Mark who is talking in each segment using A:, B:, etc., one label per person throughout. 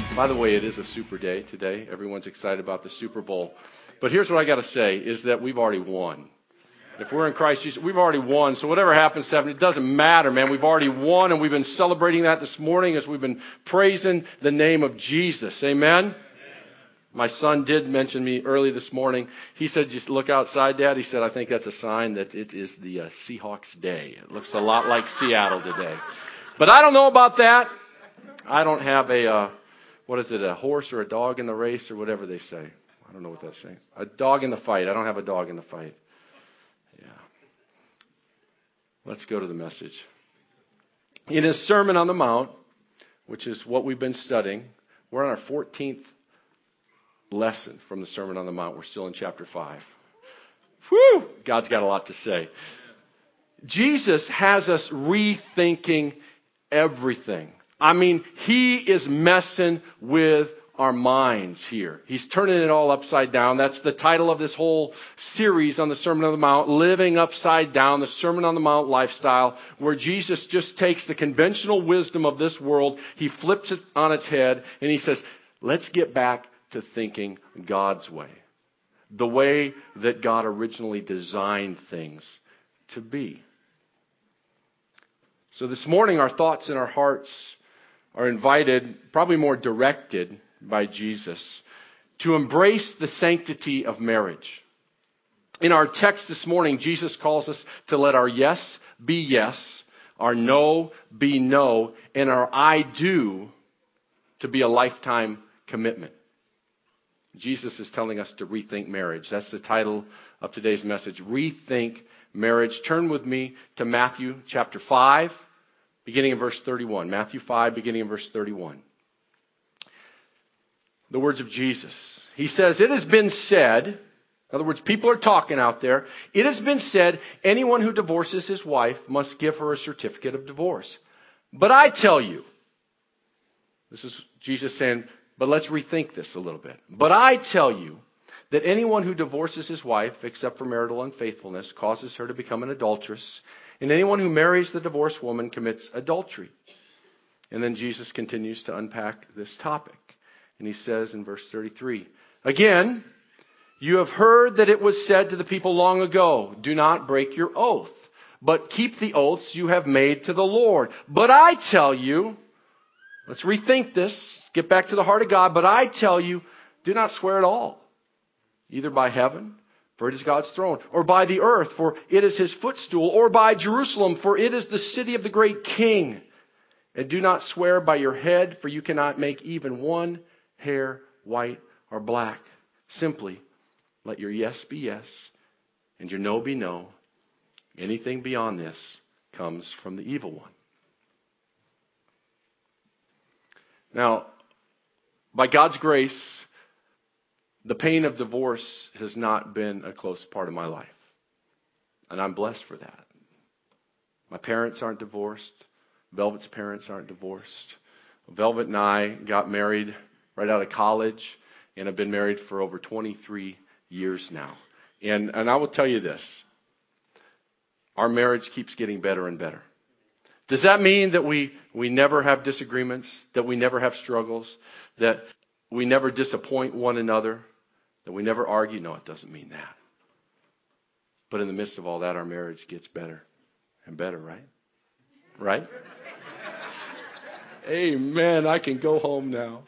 A: By the way, it is a super day today. Everyone's excited about the Super Bowl. But here's what I got to say, is that we've already won. If we're in Christ Jesus, we've already won. So whatever happens to happen, it doesn't matter, man. We've already won, and we've been celebrating that this morning as we've been praising the name of Jesus. Amen? My son did mention me early this morning. He said, just look outside, Dad. He said, I think that's a sign that it is the Seahawks day. It looks a lot like Seattle today. But I don't know about that. I don't have a horse or a dog in the race or whatever they say. I don't know what that's saying. A dog in the fight. I don't have a dog in the fight. Yeah. Let's go to the message. In his Sermon on the Mount, which is what we've been studying, we're on our 14th lesson from the Sermon on the Mount. We're still in chapter 5. Whew! God's got a lot to say. Jesus has us rethinking everything. I mean, He is messing with our minds here. He's turning it all upside down. That's the title of this whole series on the Sermon on the Mount, Living Upside Down, the Sermon on the Mount lifestyle, where Jesus just takes the conventional wisdom of this world, He flips it on its head, and He says, let's get back to thinking God's way, the way that God originally designed things to be. So this morning, our thoughts and our hearts are invited, probably more directed by Jesus, to embrace the sanctity of marriage. In our text this morning, Jesus calls us to let our yes be yes, our no be no, and our I do to be a lifetime commitment. Jesus is telling us to rethink marriage. That's the title of today's message, Rethink Marriage. Turn with me to Matthew chapter 5. Beginning in verse 31. Matthew 5, beginning in verse 31. The words of Jesus. He says, it has been said, in other words, people are talking out there, it has been said, anyone who divorces his wife must give her a certificate of divorce. But I tell you, this is Jesus saying, but let's rethink this a little bit. But I tell you that anyone who divorces his wife, except for marital unfaithfulness, causes her to become an adulteress. And anyone who marries the divorced woman commits adultery. And then Jesus continues to unpack this topic. And he says in verse 33, again, you have heard that it was said to the people long ago, do not break your oath, but keep the oaths you have made to the Lord. But I tell you, let's rethink this, get back to the heart of God, but I tell you, do not swear at all, either by heaven, for it is God's throne, or by the earth, for it is His footstool, or by Jerusalem, for it is the city of the great King. And do not swear by your head, for you cannot make even one hair white or black. Simply let your yes be yes, and your no be no. Anything beyond this comes from the evil one. Now, by God's grace, the pain of divorce has not been a close part of my life. And I'm blessed for that. My parents aren't divorced. Velvet's parents aren't divorced. Velvet and I got married right out of college and have been married for over 23 years now. And I will tell you this. Our marriage keeps getting better and better. Does that mean that we never have disagreements, that we never have struggles, that we never disappoint one another, that we never argue? No, it doesn't mean that. But in the midst of all that, our marriage gets better and better, right? Right? Amen. I can go home now.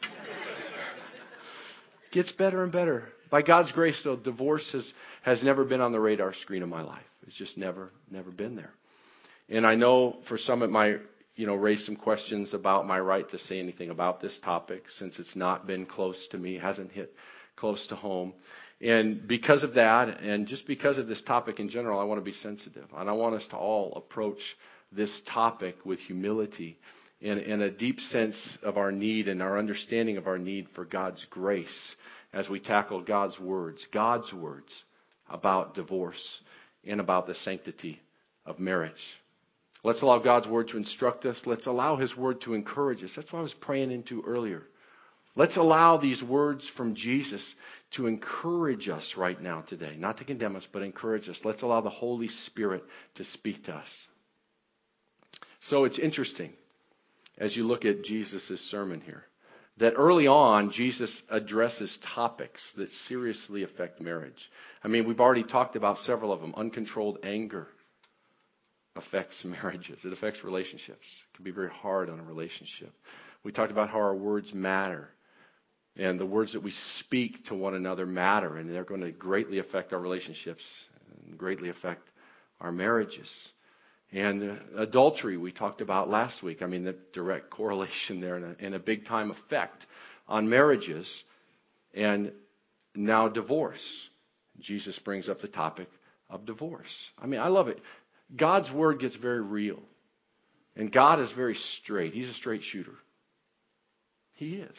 A: Gets better and better. By God's grace, though, divorce has never been on the radar screen of my life. It's just never been there. And I know for some it might, raise some questions about my right to say anything about this topic, since it's not been close to me, hasn't hit close to home. And because of that, and just because of this topic in general, I want to be sensitive. And I want us to all approach this topic with humility and a deep sense of our need and our understanding of our need for God's grace as we tackle God's words about divorce and about the sanctity of marriage. Let's allow God's word to instruct us. Let's allow His word to encourage us. That's what I was praying into earlier. Let's allow these words from Jesus to encourage us right now today. Not to condemn us, but encourage us. Let's allow the Holy Spirit to speak to us. So it's interesting as you look at Jesus' sermon here. that early on, Jesus addresses topics that seriously affect marriage. I mean, we've already talked about several of them. Uncontrolled anger affects marriages. It affects relationships. It can be very hard on a relationship. We talked about how our words matter. And the words that we speak to one another matter. And they're going to greatly affect our relationships and greatly affect our marriages. And adultery we talked about last week. I mean, the direct correlation there and a big time effect on marriages. And now divorce. Jesus brings up the topic of divorce. I mean, I love it. God's word gets very real. And God is very straight. He's a straight shooter. He is.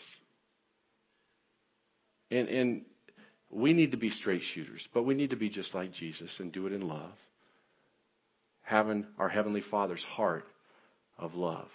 A: And we need to be straight shooters. But we need to be just like Jesus and do it in love. Having our Heavenly Father's heart of love.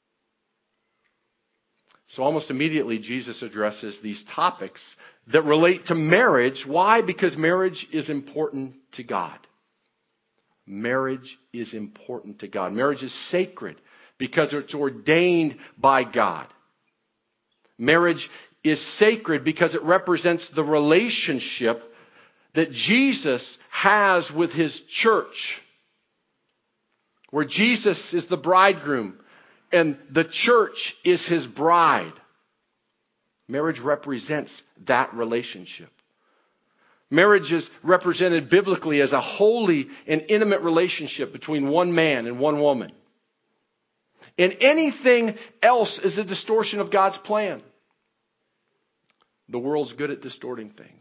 A: So almost immediately Jesus addresses these topics that relate to marriage. Why? Because marriage is important to God. Marriage is important to God. Marriage is sacred because it's ordained by God. Marriage is sacred because it represents the relationship that Jesus has with His church. Where Jesus is the bridegroom and the church is His bride. Marriage represents that relationship. Marriage is represented biblically as a holy and intimate relationship between one man and one woman. And anything else is a distortion of God's plan. The world's good at distorting things.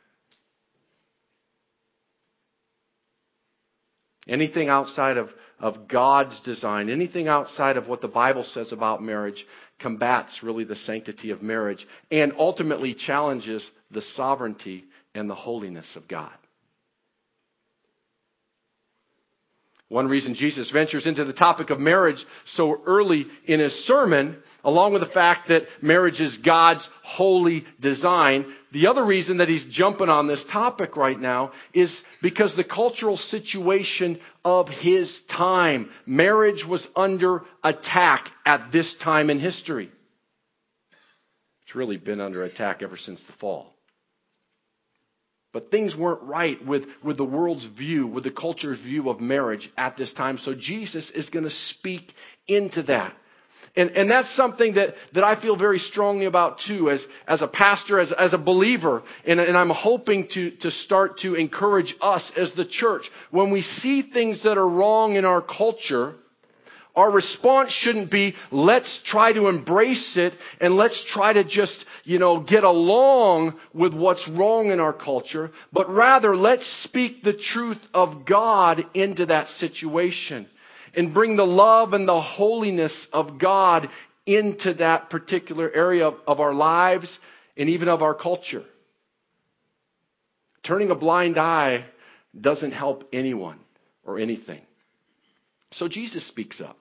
A: Anything outside of God's design, anything outside of what the Bible says about marriage combats really the sanctity of marriage and ultimately challenges the sovereignty and the holiness of God. One reason Jesus ventures into the topic of marriage so early in His sermon, along with the fact that marriage is God's holy design, the other reason that He's jumping on this topic right now is because the cultural situation of His time. Marriage was under attack at this time in history. It's really been under attack ever since the fall. But things weren't right with the world's view, with the culture's view of marriage at this time. So Jesus is going to speak into that. And that's something that I feel very strongly about too, as a pastor, as a believer. And I'm hoping to start to encourage us as the church. When we see things that are wrong in our culture, our response shouldn't be, let's try to embrace it and let's try to just, get along with what's wrong in our culture. But rather, let's speak the truth of God into that situation and bring the love and the holiness of God into that particular area of our lives and even of our culture. Turning a blind eye doesn't help anyone or anything. So Jesus speaks up.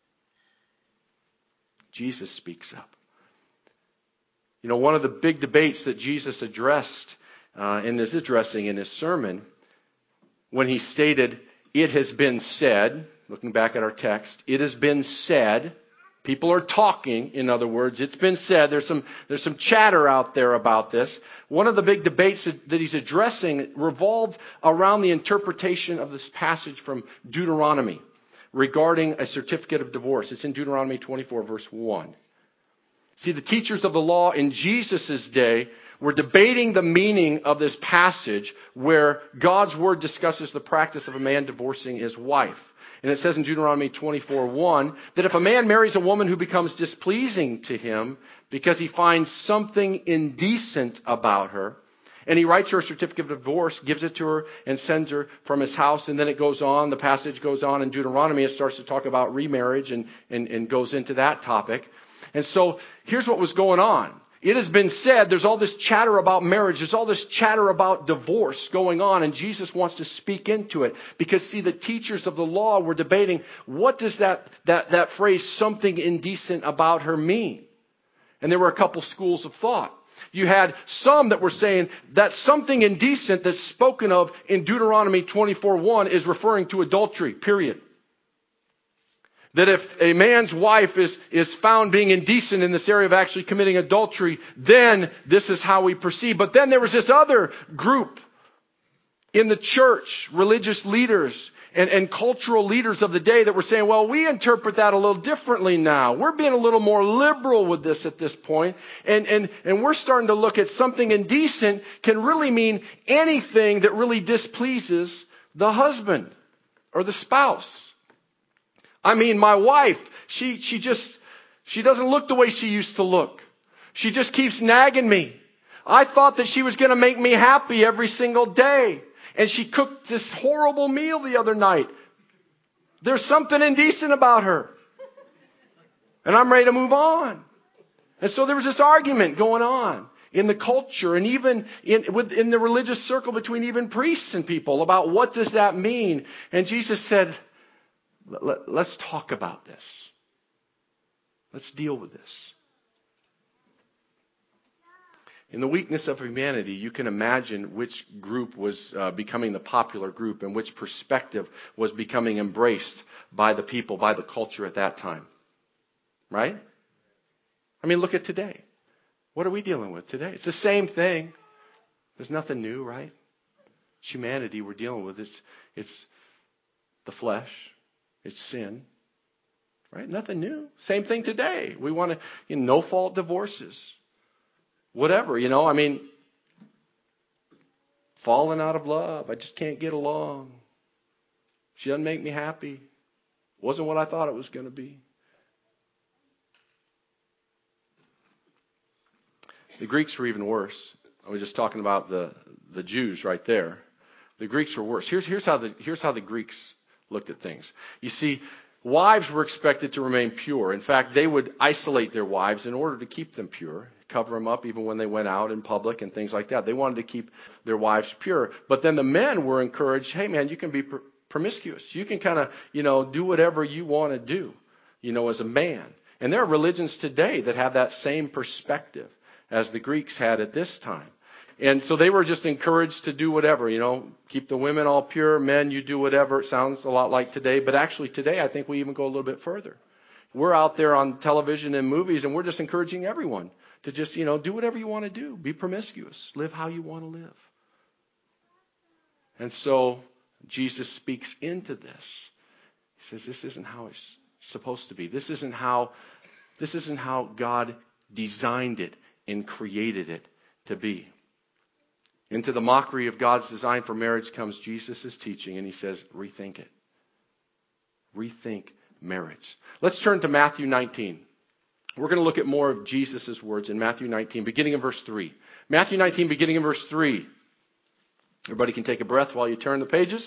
A: Jesus speaks up. One of the big debates that Jesus addressed and is addressing in His sermon, when He stated, "It has been said," looking back at our text, "it has been said," people are talking, in other words, it's been said, there's some chatter out there about this. One of the big debates that He's addressing revolved around the interpretation of this passage from Deuteronomy regarding a certificate of divorce. It's in Deuteronomy 24, verse 1. See, the teachers of the law in Jesus' day were debating the meaning of this passage where God's Word discusses the practice of a man divorcing his wife. And it says in Deuteronomy 24:1 that if a man marries a woman who becomes displeasing to him because he finds something indecent about her, and he writes her a certificate of divorce, gives it to her, and sends her from his house. And then it goes on, the passage goes on in Deuteronomy. It starts to talk about remarriage and goes into that topic. And so here's what was going on. It has been said, there's all this chatter about marriage. There's all this chatter about divorce going on. And Jesus wants to speak into it. Because, see, the teachers of the law were debating, what does that phrase, something indecent about her, mean? And there were a couple schools of thought. You had some that were saying that something indecent that's spoken of in Deuteronomy 24:1 is referring to adultery, period. That if a man's wife is found being indecent in this area of actually committing adultery, then this is how we proceed. But then there was this other group in the church, religious leaders and cultural leaders of the day that were saying, well, we interpret that a little differently now. We're being a little more liberal with this at this point. And we're starting to look at something indecent can really mean anything that really displeases the husband or the spouse. I mean, my wife, she doesn't look the way she used to look. She just keeps nagging me. I thought that she was going to make me happy every single day. And she cooked this horrible meal the other night. There's something indecent about her. And I'm ready to move on. And so there was this argument going on in the culture and even in the religious circle between even priests and people about what does that mean. And Jesus said, let's talk about this. Let's deal with this. In the weakness of humanity, you can imagine which group was becoming the popular group and which perspective was becoming embraced by the people, by the culture at that time. Right? I mean, look at today. What are we dealing with today? It's the same thing. There's nothing new, right? It's humanity we're dealing with. It's the flesh. It's sin. Right? Nothing new. Same thing today. We want to, no-fault divorces. Whatever, I mean, falling out of love. I just can't get along. She doesn't make me happy. Wasn't what I thought it was going to be. The Greeks were even worse. I was just talking about the Jews right there. The Greeks were worse. Here's how the Greeks looked at things. You see, wives were expected to remain pure. In fact, they would isolate their wives in order to keep them pure. Cover them up even when they went out in public and things like that. They wanted to keep their wives pure. But then the men were encouraged, hey man, you can be promiscuous. You can kind of, do whatever you want to do, as a man. And there are religions today that have that same perspective as the Greeks had at this time. And so they were just encouraged to do whatever, keep the women all pure, men, you do whatever. It sounds a lot like today, but actually today I think we even go a little bit further. We're out there on television and movies and we're just encouraging everyone to just, do whatever you want to do. Be promiscuous. Live how you want to live. And so Jesus speaks into this. He says, this isn't how it's supposed to be. This isn't how God designed it and created it to be. Into the mockery of God's design for marriage comes Jesus' teaching, and he says, rethink it. Rethink marriage. Let's turn to Matthew 19. We're going to look at more of Jesus' words in Matthew 19, beginning in verse 3. Matthew 19, beginning in verse 3. Everybody can take a breath while you turn the pages.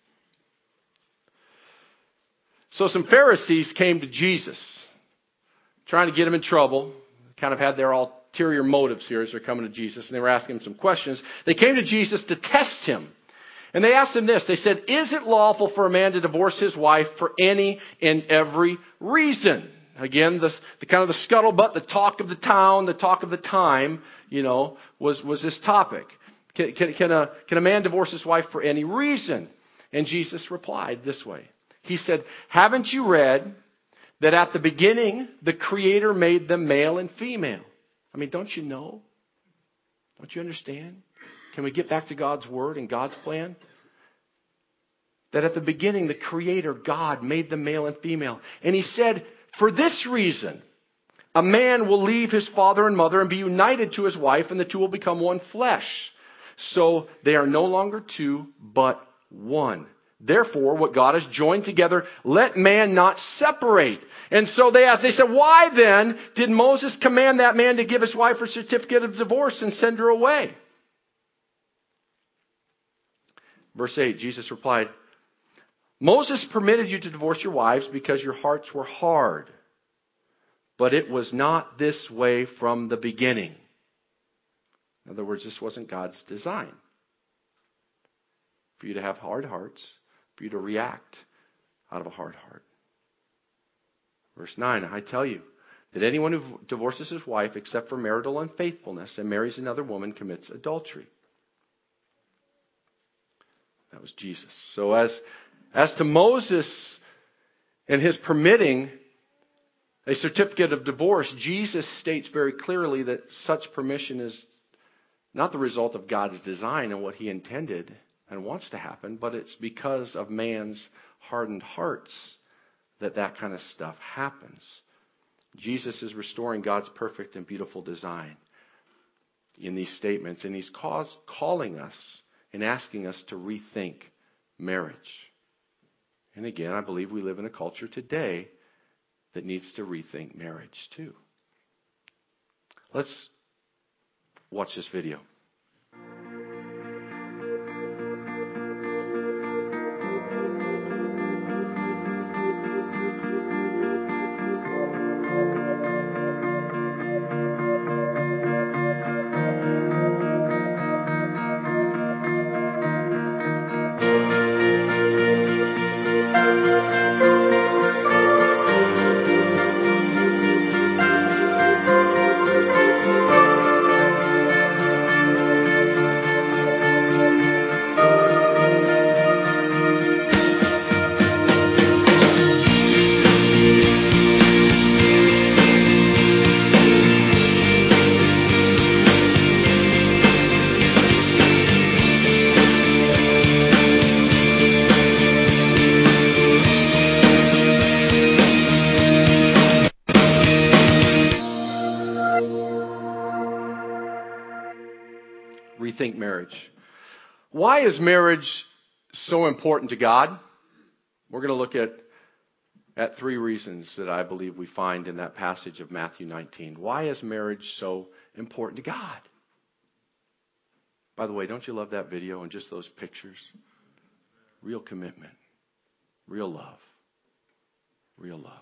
A: So some Pharisees came to Jesus, trying to get him in trouble. Kind of had their ulterior motives here as they're coming to Jesus, and they were asking him some questions. They came to Jesus to test him. And they asked him this. They said, is it lawful for a man to divorce his wife for any and every reason? Again, the kind of the scuttlebutt, the talk of the town, the talk of the time, was this topic. Can a man divorce his wife for any reason? And Jesus replied this way. He said, haven't you read that at the beginning the Creator made them male and female? I mean, don't you know? Don't you understand? Can we get back to God's Word and God's plan? That at the beginning the Creator, God, made them male and female. And He said, for this reason, a man will leave his father and mother and be united to his wife, and the two will become one flesh. So they are no longer two, but one. Therefore, what God has joined together, let man not separate. And so they asked, they said, why then did Moses command that man to give his wife a certificate of divorce and send her away? Verse 8, Jesus replied, Moses permitted you to divorce your wives because your hearts were hard. But it was not this way from the beginning. In other words, this wasn't God's design. For you to have hard hearts, for you to react out of a hard heart. Verse 9, I tell you that anyone who divorces his wife except for marital unfaithfulness and marries another woman commits adultery. That was Jesus. So as to Moses And his permitting a certificate of divorce, Jesus states very clearly that such permission is not the result of God's design and what he intended and wants to happen, but it's because of man's hardened hearts that that kind of stuff happens. Jesus is restoring God's perfect and beautiful design in these statements, and he's calling us and asking us to rethink marriage. And again, I believe we live in a culture today that needs to rethink marriage too. Let's watch this video. Rethink marriage. Why is marriage so important to God? We're going to look at three reasons that I believe we find in that passage of Matthew 19. Why is marriage so important to God? By the way, don't you love that video and just those pictures? Real commitment. Real love. Real love.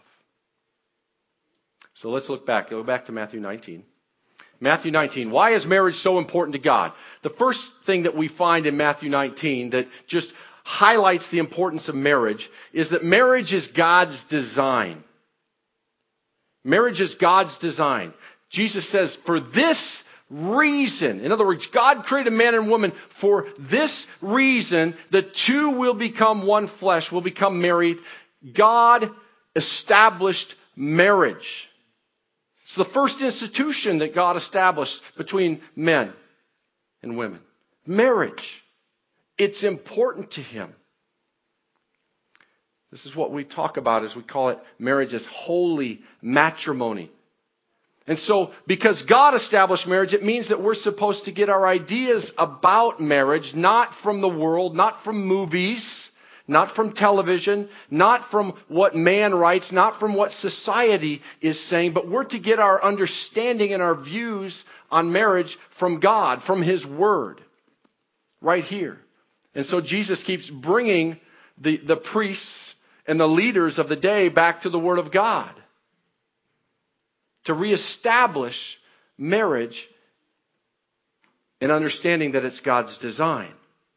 A: So let's look back. Go back to Matthew 19. Matthew 19. Why is marriage so important to God? The first thing that we find in Matthew 19 that just highlights the importance of marriage is that marriage is God's design. Marriage is God's design. Jesus says, for this reason, in other words, God created man and woman for this reason, the two will become one flesh, will become married. God established marriage. It's the first institution that God established between men and women. Marriage. It's important to Him. This is what we talk about as we call it marriage as holy matrimony. And so, because God established marriage, it means that we're supposed to get our ideas about marriage not from the world, not from movies, not from television, not from what man writes, not from what society is saying, but we're to get our understanding and our views on marriage from God, from His Word, right here. And so Jesus keeps bringing the priests and the leaders of the day back to the Word of God to reestablish marriage and understanding that it's God's design.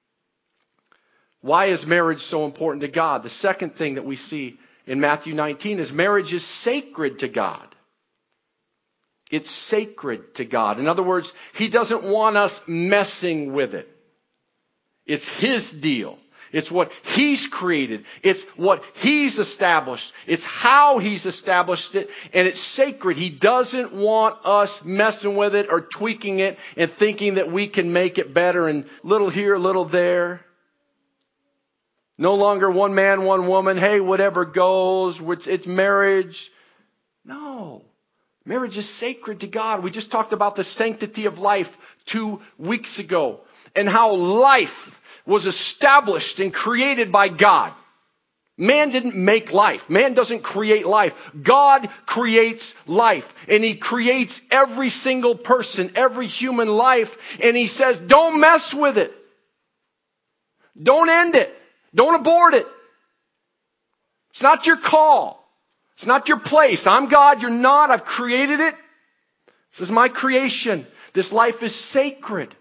A: Why is marriage so important to God? The second thing that we see in Matthew 19 is marriage is sacred to God. It's sacred to God. In other words, He doesn't want us messing with it. It's His deal. It's what He's created. It's what He's established. It's how He's established it. And it's sacred. He doesn't want us messing with it or tweaking it and thinking that we can make it better and little here, little there. No longer one man, one woman. Hey, whatever goes. It's marriage. No. Marriage is sacred to God. We just talked about the sanctity of life 2 weeks ago. And how life was established and created by God. Man didn't make life. Man doesn't create life. God creates life. And He creates every single person, every human life. And He says, don't mess with it. Don't end it. Don't abort it. It's not your call. It's not your place. I'm God, you're not. I've created it. This is my creation. This life is sacred.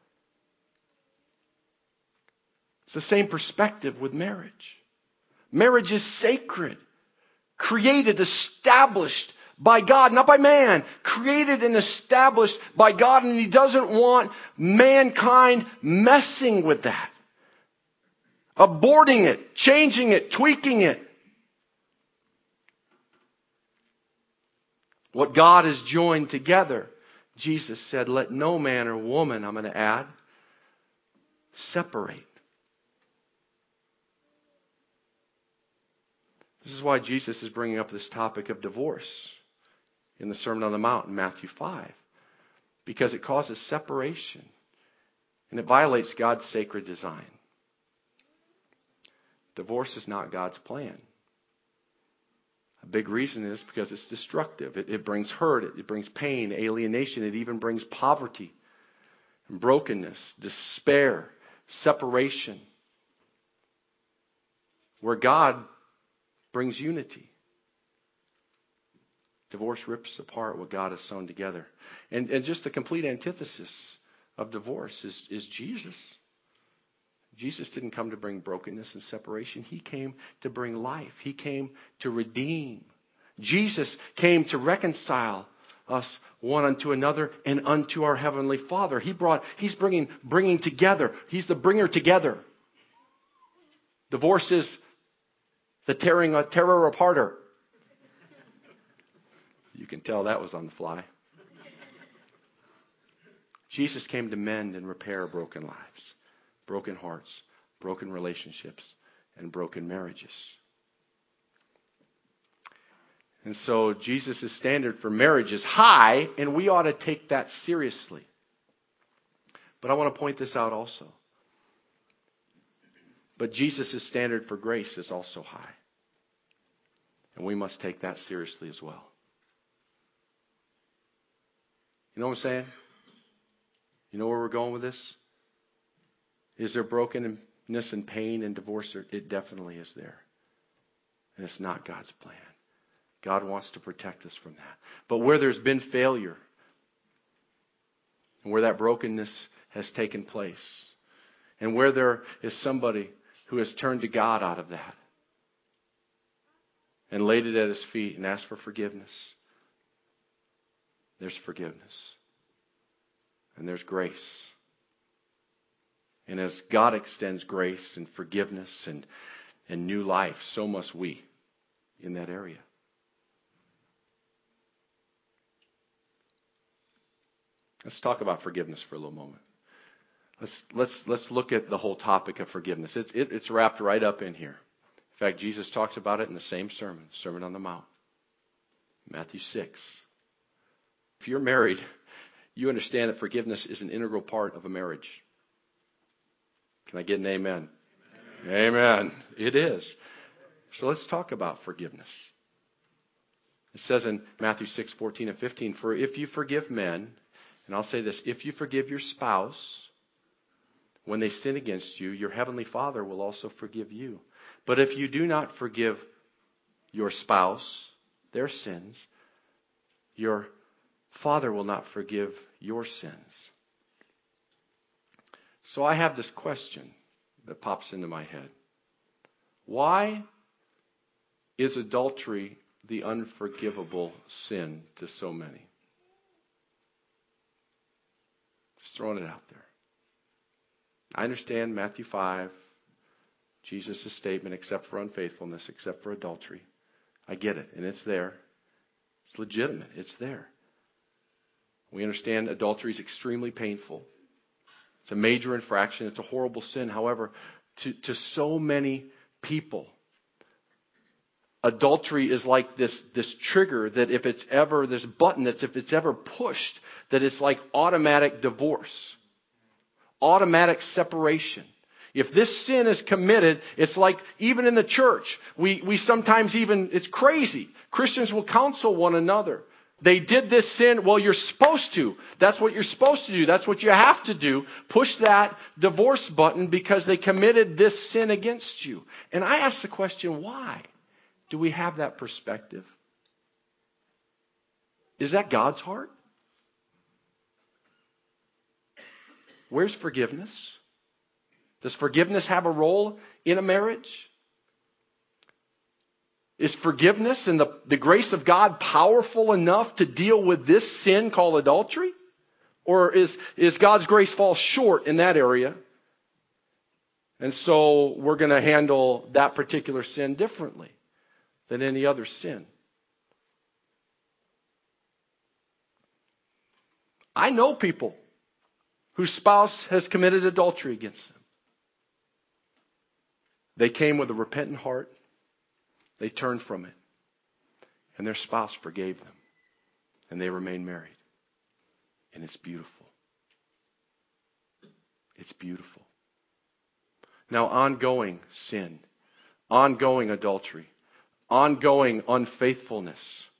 A: It's the same perspective with marriage. Marriage is sacred. Created, established by God, not by man. Created and established by God, and He doesn't want mankind messing with that. Aborting it, changing it, tweaking it. What God has joined together, Jesus said, let no man or woman, I'm going to add, separate. This is why Jesus is bringing up this topic of divorce in the Sermon on the Mount in Matthew 5. Because it causes separation. And it violates God's sacred design. Divorce is not God's plan. A big reason is because it's destructive. It brings hurt. It brings pain, alienation. It even brings poverty, and brokenness, despair, separation. Where God brings unity. Divorce rips apart what God has sewn together. And just the complete antithesis of divorce is Jesus. Jesus didn't come to bring brokenness and separation. He came to bring life. He came to redeem. Jesus came to reconcile us one unto another and unto our Heavenly Father. He's bringing together. He's the bringer together. Divorce is the terror aparter. You can tell that was on the fly. Jesus came to mend and repair broken lives, broken hearts, broken relationships, and broken marriages. And so Jesus' standard for marriage is high, and we ought to take that seriously. But I want to point this out also. But Jesus' standard for grace is also high. And we must take that seriously as well. You know what I'm saying? You know where we're going with this? Is there brokenness and pain and divorce? It definitely is there. And it's not God's plan. God wants to protect us from that. But where there's been failure, and where that brokenness has taken place, and where there is somebody who has turned to God out of that, and laid it at His feet and asked for forgiveness, there's forgiveness. And there's grace. And as God extends grace and forgiveness and new life, so must we in that area. Let's talk about forgiveness for a little moment. Let's look at the whole topic of forgiveness. It's wrapped right up in here. In fact, Jesus talks about it in the same Sermon on the Mount, Matthew 6. If you're married, you understand that forgiveness is an integral part of a marriage. Can I get an amen? Amen. It is. So let's talk about forgiveness. It says in Matthew 6:14 and 15, for if you forgive men, and I'll say this, if you forgive your spouse when they sin against you, your heavenly Father will also forgive you. But if you do not forgive your spouse their sins, your Father will not forgive your sins. So I have this question that pops into my head. Why is adultery the unforgivable sin to so many? Just throwing it out there. I understand Matthew 5, Jesus' statement, except for unfaithfulness, except for adultery. I get it, and it's there. It's legitimate. It's there. We understand adultery is extremely painful. It's a major infraction. It's a horrible sin. However, to so many people, adultery is like this trigger that if it's ever, this button that's if it's ever pushed, that it's like automatic divorce, automatic separation. If this sin is committed, it's like even in the church, we sometimes even, it's crazy. Christians will counsel one another. They did this sin. Well, you're supposed to. That's what you're supposed to do. That's what you have to do. Push that divorce button because they committed this sin against you. And I ask the question, why do we have that perspective? Is that God's heart? Where's forgiveness? Does forgiveness have a role in a marriage? Is forgiveness and the grace of God powerful enough to deal with this sin called adultery? Or is God's grace fall short in that area? And so we're going to handle that particular sin differently than any other sin. I know people whose spouse has committed adultery against them. They came with a repentant heart. They turned from it. And their spouse forgave them. And they remained married. And it's beautiful. It's beautiful. Now, ongoing sin, ongoing adultery, ongoing unfaithfulness,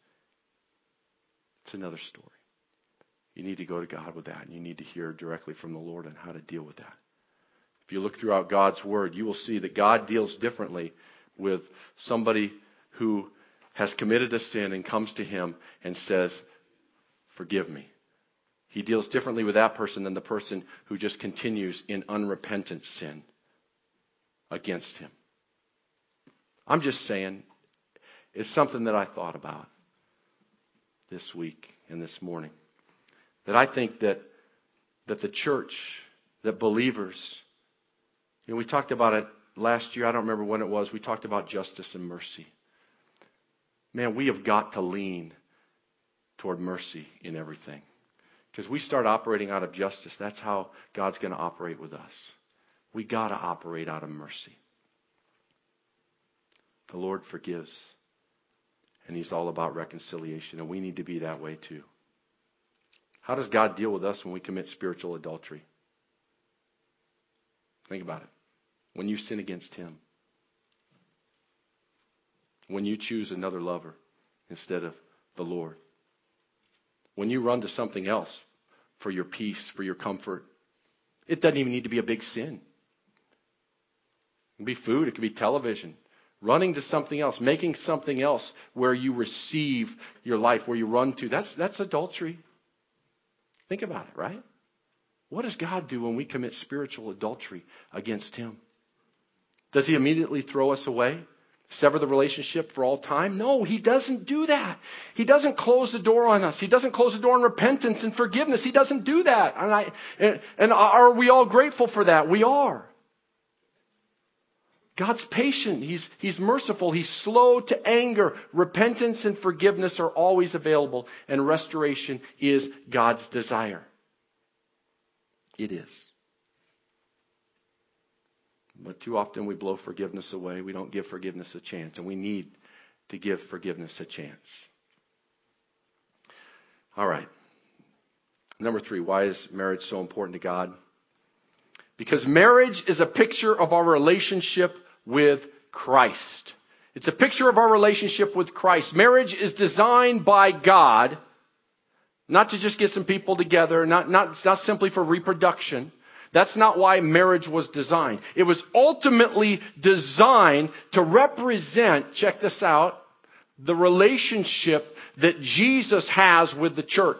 A: it's another story. You need to go to God with that, and you need to hear directly from the Lord on how to deal with that. If you look throughout God's Word, you will see that God deals differently with somebody who has committed a sin and comes to Him and says, forgive me. He deals differently with that person than the person who just continues in unrepentant sin against Him. I'm just saying, it's something that I thought about this week and this morning. That I think that the church, that believers, we talked about it last year. I don't remember when it was. We talked about justice and mercy. Man, we have got to lean toward mercy in everything. Because we start operating out of justice, that's how God's going to operate with us. We got to operate out of mercy. The Lord forgives. And He's all about reconciliation. And we need to be that way too. How does God deal with us when we commit spiritual adultery? Think about it. When you sin against Him. When you choose another lover instead of the Lord. When you run to something else for your peace, for your comfort. It doesn't even need to be a big sin. It can be food, it can be television. Running to something else, making something else where you receive your life, where you run to. That's adultery. Think about it, right? What does God do when we commit spiritual adultery against Him? Does He immediately throw us away? Sever the relationship for all time? No, He doesn't do that. He doesn't close the door on us. He doesn't close the door on repentance and forgiveness. He doesn't do that. And are we all grateful for that? We are. God's patient. He's merciful. He's slow to anger. Repentance and forgiveness are always available. And restoration is God's desire. It is. But too often we blow forgiveness away. We don't give forgiveness a chance. And we need to give forgiveness a chance. All right. Number 3, why is marriage so important to God? Because marriage is a picture of our relationship with Christ. It's a picture of our relationship with Christ. Marriage is designed by God not to just get some people together, not simply for reproduction. That's not why marriage was designed. It was ultimately designed to represent, check this out, the relationship that Jesus has with the church.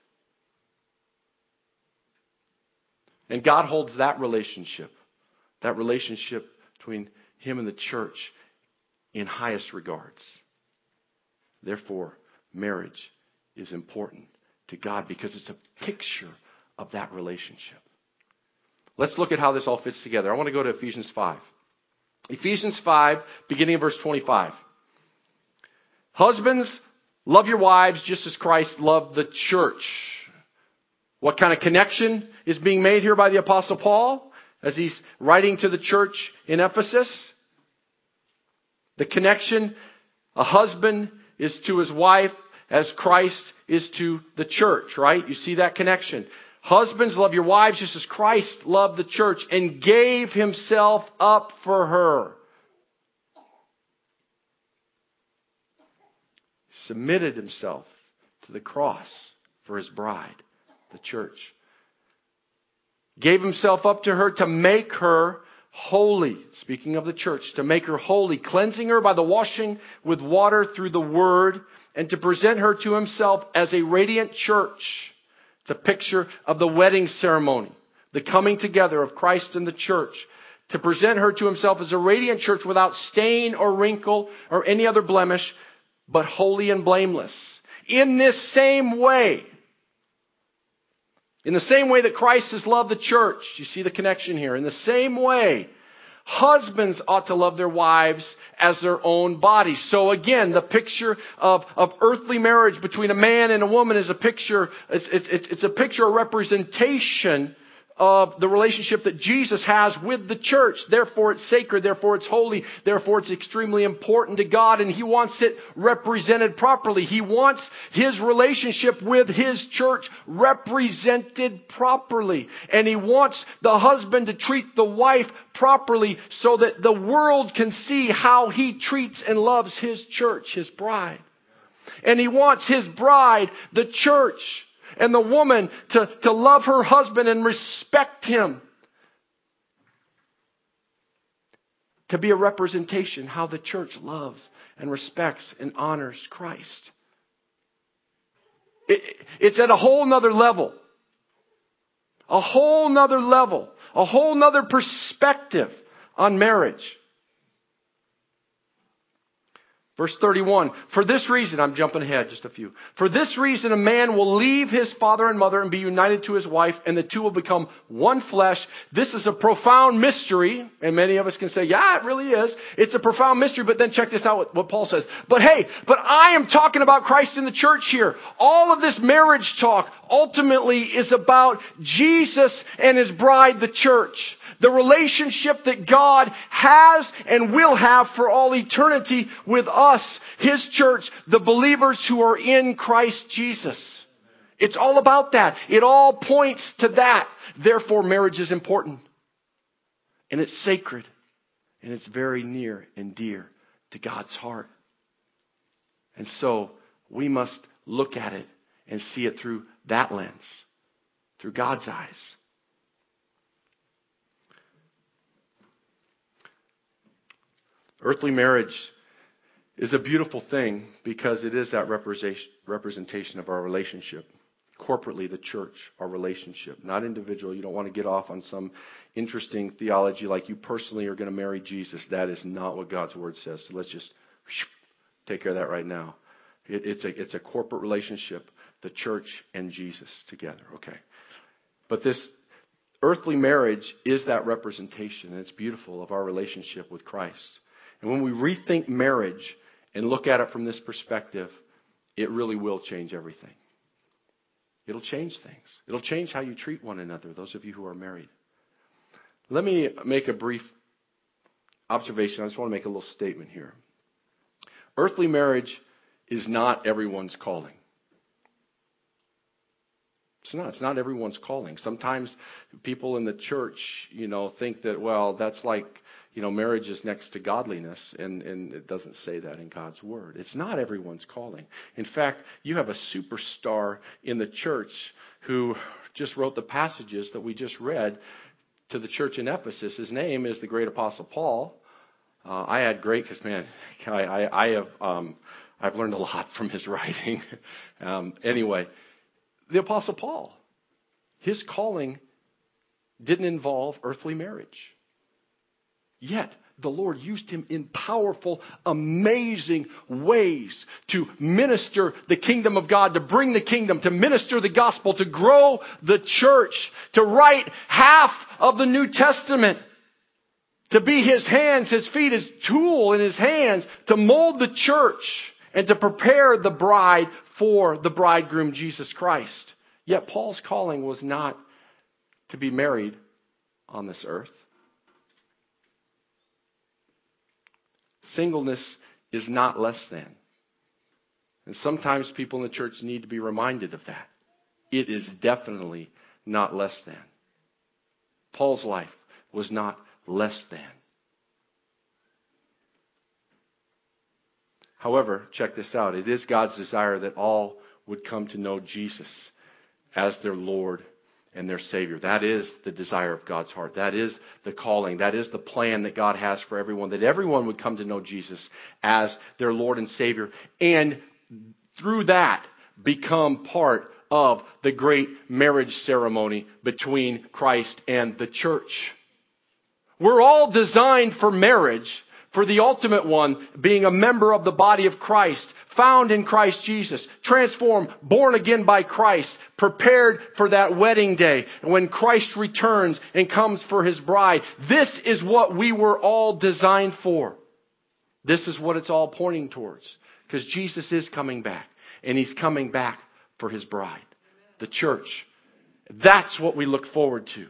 A: And God holds that relationship between Him and the church in highest regards. Therefore, marriage is important to God because it's a picture of that relationship. Let's look at how this all fits together. I want to go to Ephesians 5. Ephesians 5, beginning of verse 25. Husbands, love your wives just as Christ loved the church. What kind of connection is being made here by the Apostle Paul as he's writing to the church in Ephesus? The connection, a husband is to his wife as Christ is to the church, right? You see that connection. Husbands, love your wives just as Christ loved the church and gave Himself up for her. Submitted Himself to the cross for His bride, the church. Gave Himself up to her to make her holy. Speaking of the church, to make her holy, cleansing her by the washing with water through the Word, and to present her to Himself as a radiant church. It's a picture of the wedding ceremony, the coming together of Christ and the church, to present her to Himself as a radiant church without stain or wrinkle or any other blemish, but holy and blameless. In this same way, in the same way that Christ has loved the church, you see the connection here. In the same way, Husbands ought to love their wives as their own bodies. So again, the picture of earthly marriage between a man and a woman is a picture, it's a picture, a representation of the relationship that Jesus has with the church. Therefore it's sacred, therefore it's holy, therefore it's extremely important to God, and He wants it represented properly. He wants His relationship with His church represented properly. And He wants the husband to treat the wife properly so that the world can see how He treats and loves His church, His bride. And He wants His bride, the church, and the woman to love her husband and respect him. To be a representation how the church loves and respects and honors Christ. It's at a whole nother level. A whole nother level. A whole nother perspective on marriage. Verse 31, for this reason, I'm jumping ahead just a few. For this reason, a man will leave his father and mother and be united to his wife, and the two will become one flesh. This is a profound mystery, and many of us can say, yeah, it really is. It's a profound mystery, but then check this out, what Paul says. But I am talking about Christ in the church here. All of this marriage talk ultimately is about Jesus and His bride, the church. The relationship that God has and will have for all eternity with us, His church, the believers who are in Christ Jesus. It's all about that. It all points to that. Therefore, marriage is important. And it's sacred. And it's very near and dear to God's heart. And so, we must look at it and see it through that lens. Through God's eyes. Earthly marriage is a beautiful thing because it is that representation of our relationship. Corporately, the church, our relationship, not individual. You don't want to get off on some interesting theology like you personally are going to marry Jesus. That is not what God's Word says. So let's just take care of that right now. It's a corporate relationship, the church and Jesus together. Okay. But this earthly marriage is that representation, and it's beautiful, of our relationship with Christ. And when we rethink marriage and look at it from this perspective, it really will change everything. It'll change things. It'll change how you treat one another, those of you who are married. Let me make a brief observation. I just want to make a little statement here. Earthly marriage is not everyone's calling. It's not everyone's calling. Sometimes people in the church, think that, well, that's like, marriage is next to godliness, and it doesn't say that in God's Word. It's not everyone's calling. In fact, you have a superstar in the church who just wrote the passages that we just read to the church in Ephesus. His name is the great Apostle Paul. I had great, because man, I've learned a lot from his writing. Anyway, the Apostle Paul, his calling didn't involve earthly marriage. Yet, the Lord used him in powerful, amazing ways to minister the kingdom of God, to bring the kingdom, to minister the gospel, to grow the church, to write half of the New Testament, to be His hands, His feet, His tool in His hands, to mold the church and to prepare the bride for the bridegroom, Jesus Christ. Yet Paul's calling was not to be married on this earth. Singleness is not less than. And sometimes people in the church need to be reminded of that. It is definitely not less than. Paul's life was not less than. However, check this out. It is God's desire that all would come to know Jesus as their Lord and their Savior. That is the desire of God's heart. That is the calling. That is the plan that God has for everyone. That everyone would come to know Jesus as their Lord and Savior. And through that, become part of the great marriage ceremony between Christ and the church. We're all designed for marriage, for the ultimate one being a member of the body of Christ, found in Christ Jesus, transformed, born again by Christ, prepared for that wedding day when Christ returns and comes for His bride. This is what we were all designed for. This is what it's all pointing towards. Because Jesus is coming back. And He's coming back for His bride, the church. That's what we look forward to.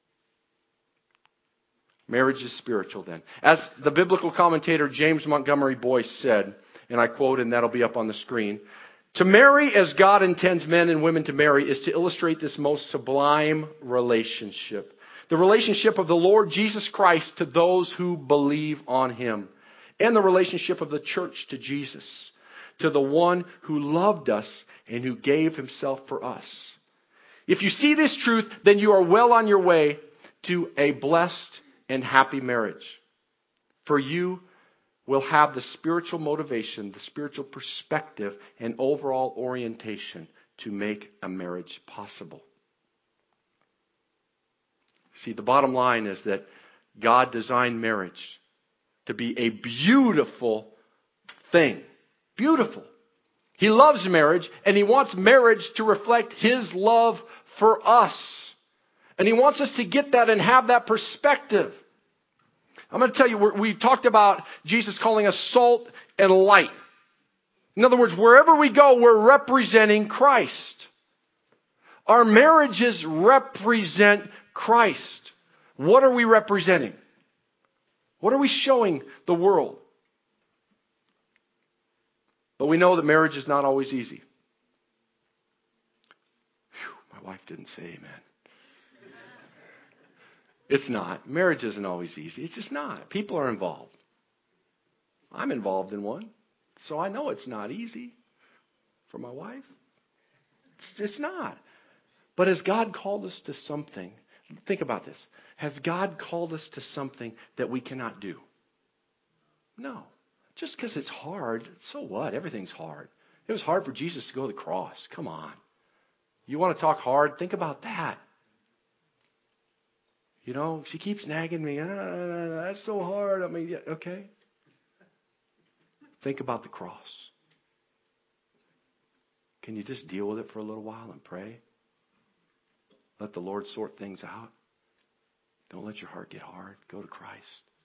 A: Marriage is spiritual then. As the biblical commentator James Montgomery Boyce said, and I quote, and that'll be up on the screen, to marry as God intends men and women to marry is to illustrate this most sublime relationship. The relationship of the Lord Jesus Christ to those who believe on Him. And the relationship of the church to Jesus. To the one who loved us and who gave Himself for us. If you see this truth, then you are well on your way to a blessed and happy marriage. For you will have the spiritual motivation, the spiritual perspective, and overall orientation to make a marriage possible. See, the bottom line is that God designed marriage to be a beautiful thing. Beautiful. He loves marriage, and He wants marriage to reflect His love for us. And He wants us to get that and have that perspective. I'm going to tell you, we talked about Jesus calling us salt and light. In other words, wherever we go, we're representing Christ. Our marriages represent Christ. What are we representing? What are we showing the world? But we know that marriage is not always easy. Whew, my wife didn't say amen. It's not. Marriage isn't always easy. It's just not. People are involved. I'm involved in one. So I know it's not easy for my wife. It's not. But has God called us to something? Think about this. Has God called us to something that we cannot do? No. Just because it's hard, so what? Everything's hard. It was hard for Jesus to go to the cross. Come on. You want to talk hard? Think about that. You know, she keeps nagging me. That's so hard. I mean, yeah, okay. Think about the cross. Can you just deal with it for a little while and pray? Let the Lord sort things out. Don't let your heart get hard. Go to Christ.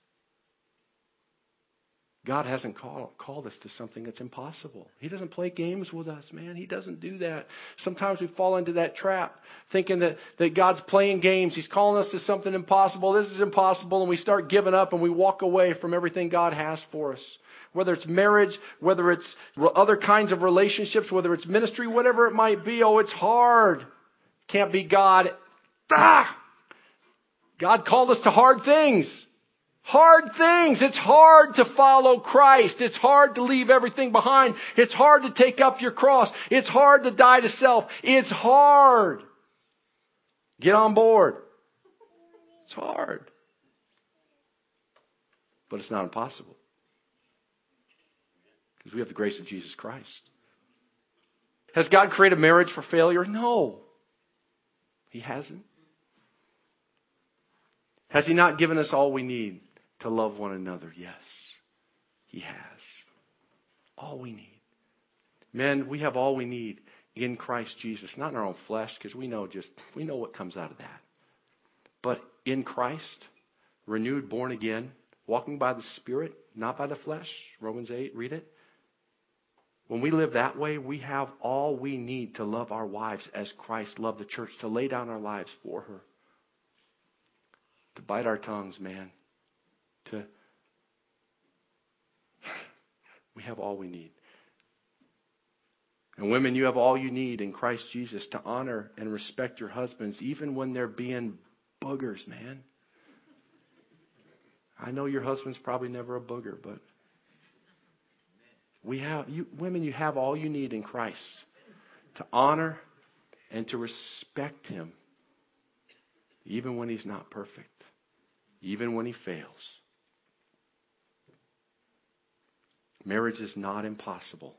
A: God hasn't called us to something that's impossible. He doesn't play games with us, man. He doesn't do that. Sometimes we fall into that trap, thinking that God's playing games. He's calling us to something impossible. This is impossible, and we start giving up, and we walk away from everything God has for us. Whether it's marriage, whether it's other kinds of relationships, whether it's ministry, whatever it might be. Oh, it's hard. Can't be God. God called us to hard things. Hard things. It's hard to follow Christ. It's hard to leave everything behind. It's hard to take up your cross. It's hard to die to self. It's hard. Get on board. It's hard. But it's not impossible. Because we have the grace of Jesus Christ. Has God created marriage for failure? No. He hasn't. Has He not given us all we need to love one another? Yes, He has. All we need. Men, we have all we need in Christ Jesus. Not in our own flesh, because we know what comes out of that. But in Christ, renewed, born again, walking by the Spirit, not by the flesh. Romans 8, read it. When we live that way, we have all we need to love our wives as Christ loved the church, to lay down our lives for her. To bite our tongues, man. We have all we need. And women, you have all you need in Christ Jesus to honor and respect your husbands, even when they're being boogers, man. I know your husband's probably never a booger, but women, you have all you need in Christ to honor and to respect Him, even when He's not perfect, even when He fails. Marriage is not impossible.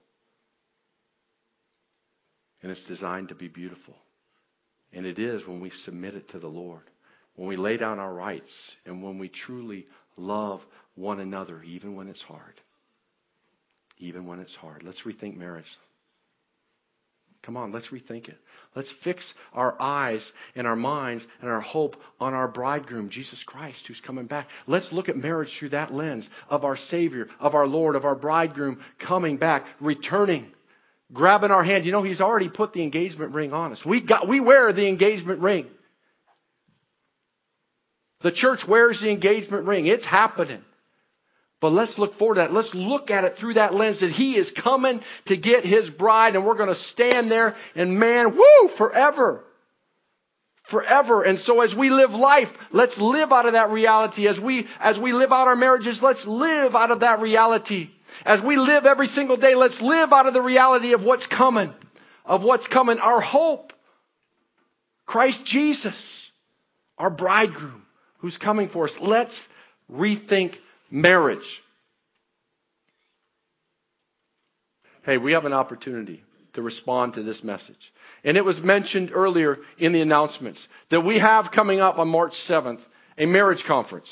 A: And it's designed to be beautiful. And it is when we submit it to the Lord. When we lay down our rights and when we truly love one another, even when it's hard. even when it's hard. Let's rethink marriage. Come on, let's rethink it. Let's fix our eyes and our minds and our hope on our bridegroom, Jesus Christ, who's coming back. Let's look at marriage through that lens of our Savior, of our Lord, of our bridegroom coming back, returning, grabbing our hand. You know, He's already put the engagement ring on us. We wear the engagement ring. The church wears the engagement ring. It's happening. But let's look forward to that. Let's look at it through that lens that He is coming to get His bride, and we're going to stand there and forever. Forever. And so as we live life, let's live out of that reality. As we live out our marriages, let's live out of that reality. As we live every single day, let's live out of the reality of what's coming. Of what's coming. Our hope. Christ Jesus. Our bridegroom who's coming for us. Let's rethink marriage. Hey, we have an opportunity to respond to this message. And it was mentioned earlier in the announcements that we have coming up on March 7th a marriage conference.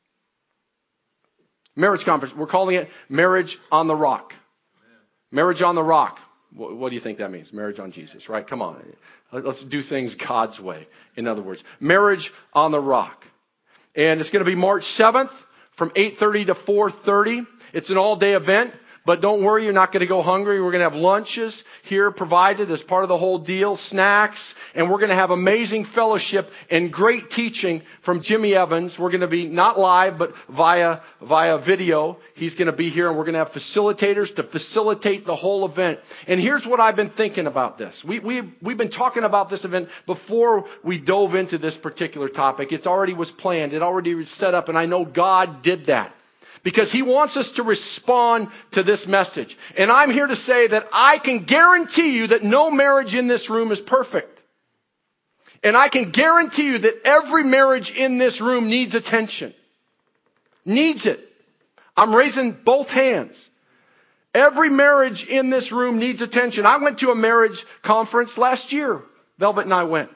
A: Marriage conference. We're calling it Marriage on the Rock. Marriage on the Rock. What do you think that means? Marriage on Jesus, right? Come on. Let's do things God's way. In other words, Marriage on the Rock. And it's going to be March 7th. From 8:30 to 4:30. It's an all-day event. But don't worry, you're not going to go hungry. We're going to have lunches here provided as part of the whole deal, snacks, and we're going to have amazing fellowship and great teaching from Jimmy Evans. We're going to be not live, but via video. He's going to be here, and we're going to have facilitators to facilitate the whole event. And here's what I've been thinking about this. We've been talking about this event before we dove into this particular topic. It already was planned. It already was set up, and I know God did that. Because He wants us to respond to this message. And I'm here to say that I can guarantee you that no marriage in this room is perfect. And I can guarantee you that every marriage in this room needs attention. Needs it. I'm raising both hands. Every marriage in this room needs attention. I went to a marriage conference last year. Velvet and I went.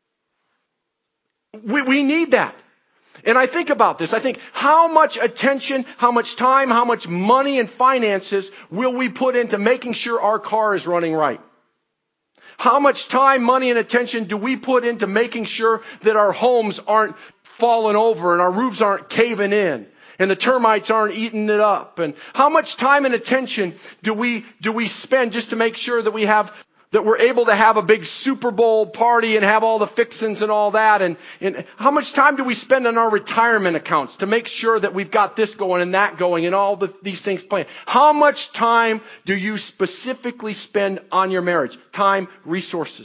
A: We need that. And I think about this. I think, how much attention, how much time, how much money and finances will we put into making sure our car is running right? How much time, money, and attention do we put into making sure that our homes aren't falling over and our roofs aren't caving in and the termites aren't eating it up? And how much time and attention do we spend just to make sure that we're able to have a big Super Bowl party and have all the fixings and all that? And how much time do we spend on our retirement accounts to make sure that we've got this going and that going and all these things planned? How much time do you specifically spend on your marriage? Time, resources.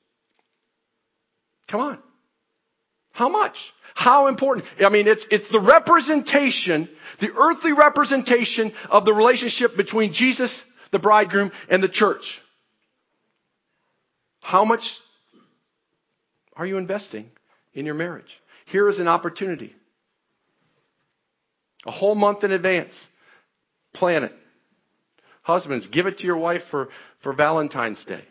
A: Come on. How much? How important? I mean, it's the representation, the earthly representation of the relationship between Jesus, the bridegroom, and the church. How much are you investing in your marriage? Here is an opportunity. A whole month in advance. Plan it. Husbands, give it to your wife for Valentine's Day.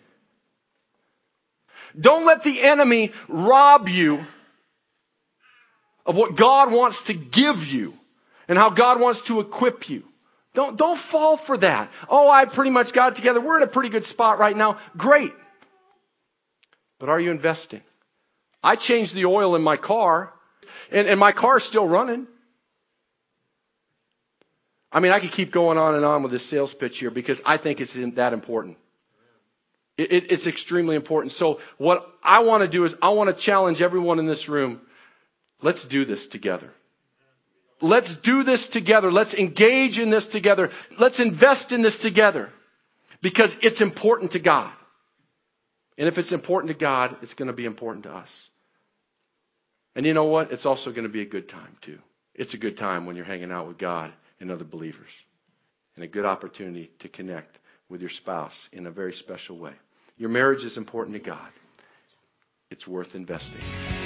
A: Don't let the enemy rob you of what God wants to give you and how God wants to equip you. Don't fall for that. Oh, I pretty much got it together. We're in a pretty good spot right now. Great. But are you investing? I changed the oil in my car, and my car is still running. I mean, I could keep going on and on with this sales pitch here because I think it's that important. It's extremely important. So what I want to do is I want to challenge everyone in this room. Let's do this together. Let's do this together. Let's engage in this together. Let's invest in this together because it's important to God. And if it's important to God, it's going to be important to us. And you know what? It's also going to be a good time too. It's a good time when you're hanging out with God and other believers. And a good opportunity to connect with your spouse in a very special way. Your marriage is important to God. It's worth investing.